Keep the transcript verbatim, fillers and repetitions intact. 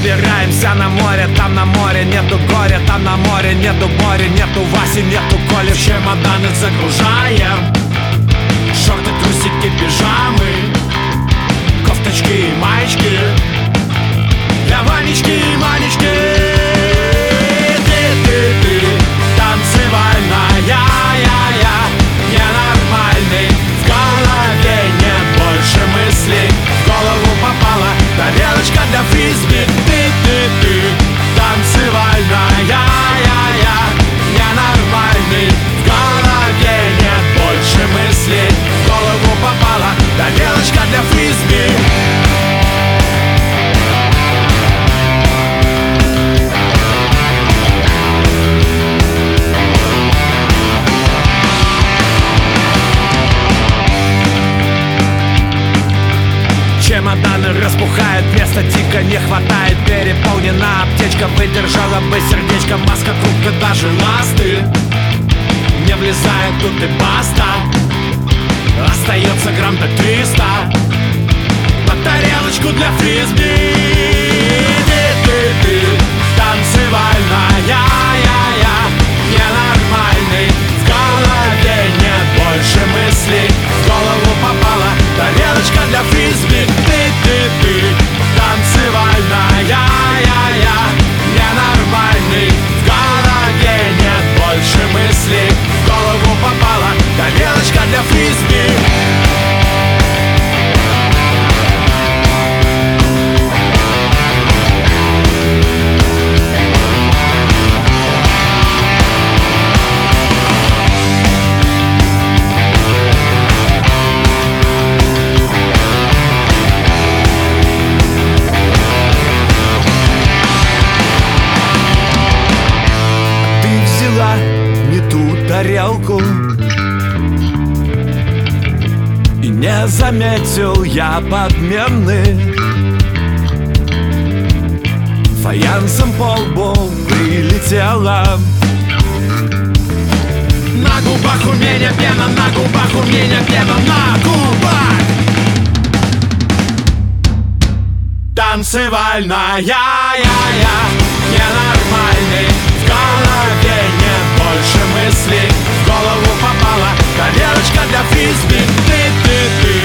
собираемся на море. Там на море нету горя, там на море нету Бори, нету Васи, нету Коли. В чемоданы загружаем шорты, трусики, пижамы, кофточки и маечки для Ванечки и Манечки. Ты, ты, ты, танцевальная, я-я, ненормальный. В голове нет больше мыслей, в голову попала тарелочка для фрисби. Ты, ты, ты, танцевальная, я-я, ненормальный. В голове нет больше мыслей, в голову попала тарелочка для фрисби. Чемоданы распухают, места дико не хватает. Переполнена аптечка, выдержала бы сердечко. Маска, трубка, даже ласты не влезает, тут и баста. Остается грамм до триста на тарелочку для фрисби. Ты, ты, ты, танцевальная, я-я, ненормальный. В голове нет больше мыслей, в голову попала тарелочка для фрисби. Ты, ты, ты, танцевальная, я-я, ненормальный. В голове нет больше мыслей, в голову попала тарелочка для фрисби. Не ту тарелку, и не заметил я подмены. Фаянсом по лбу прилетела. На губах у меня пена, на губах у меня пена, на губах. Танцевальная, я-я, ненормальный. В голове нет больше мыслей, в голову попала тарелочка для фрисби. Ты, ты, ты,